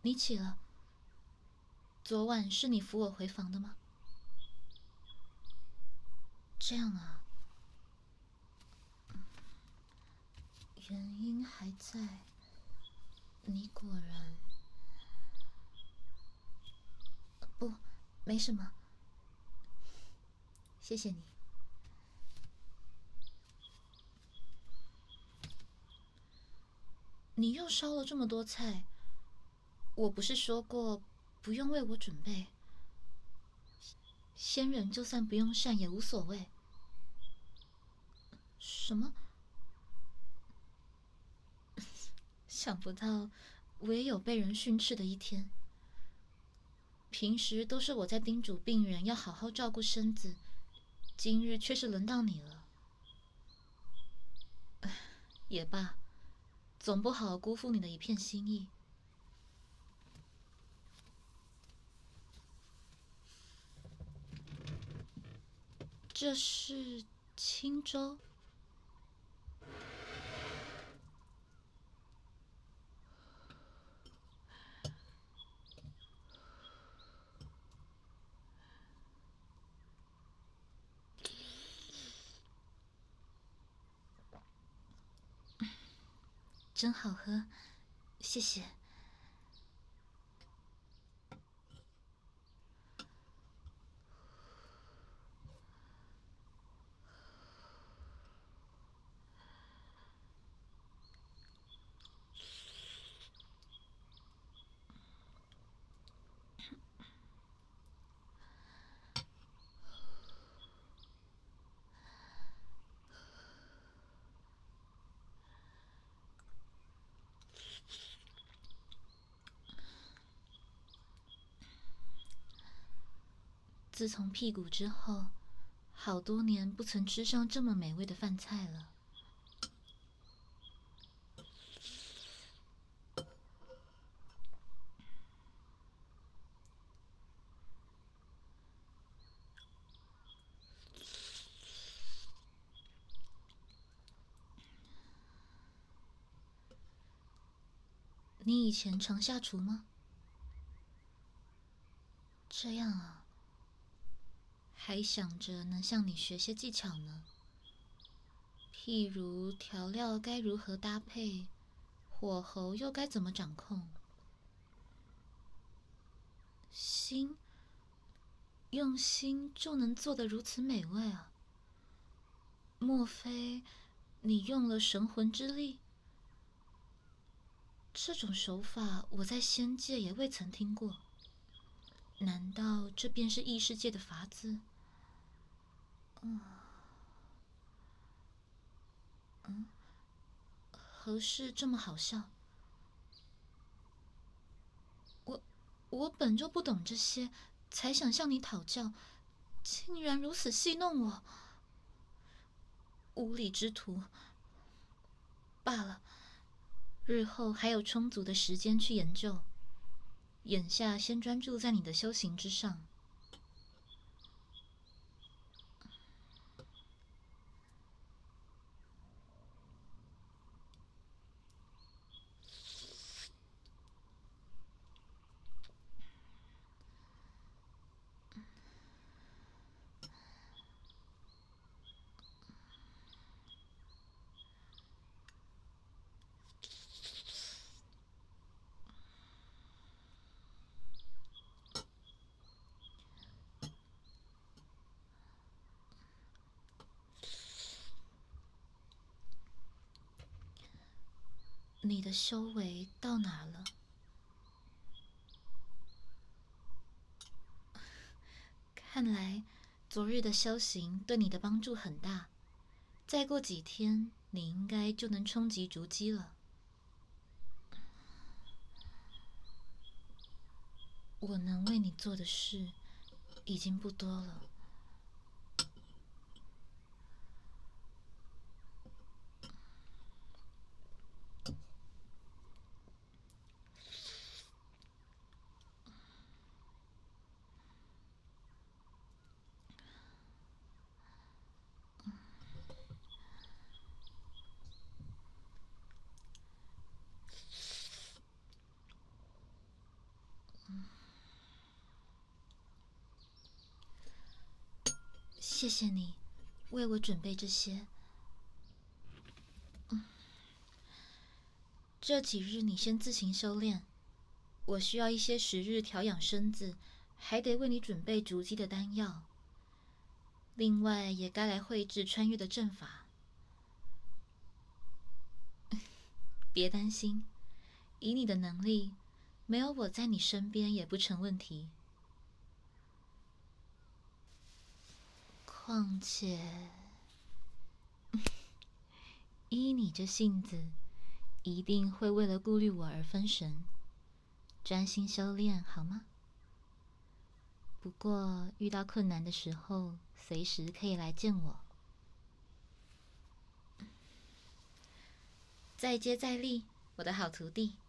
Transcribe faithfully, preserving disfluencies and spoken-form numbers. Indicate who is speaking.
Speaker 1: 你起了。昨晚是你扶我回房的吗？这样啊。原因还在，你果然……不，没什么。谢谢你。你又烧了这么多菜，我不是说过不用为我准备？仙人就算不用膳也无所谓。什么？想不到我也有被人训斥的一天。平时都是我在叮嘱病人要好好照顾身子，今日却是轮到你了。也罢，总不好辜负你的一片心意。这是青州。真好喝，谢谢。自从辟谷之后，好多年不曾吃上这么美味的饭菜了。你以前常下厨吗？这样啊，还想着能向你学些技巧呢，譬如调料该如何搭配，火候又该怎么掌控。心，用心就能做得如此美味啊？莫非你用了神魂之力？这种手法我在仙界也未曾听过，难道这便是异世界的法子？嗯，嗯，何事这么好笑？我我本就不懂这些，才想向你讨教，竟然如此戏弄我，无礼之徒。罢了，日后还有充足的时间去研究，眼下先专注在你的修行之上。你的修为到哪了？看来昨日的修行对你的帮助很大，再过几天你应该就能冲击筑基了。我能为你做的事已经不多了。 谢谢你为我准备这些。嗯，这几日你先自行修炼，我需要一些时日调养身子，还得为你准备逐级的丹药。另外，也该来绘制穿越的阵法。别担心，以你的能力，没有我在你身边也不成问题。况且，依你这性子，一定会为了顾虑我而分神，专心修炼，好吗？不过遇到困难的时候，随时可以来见我。再接再厉，我的好徒弟。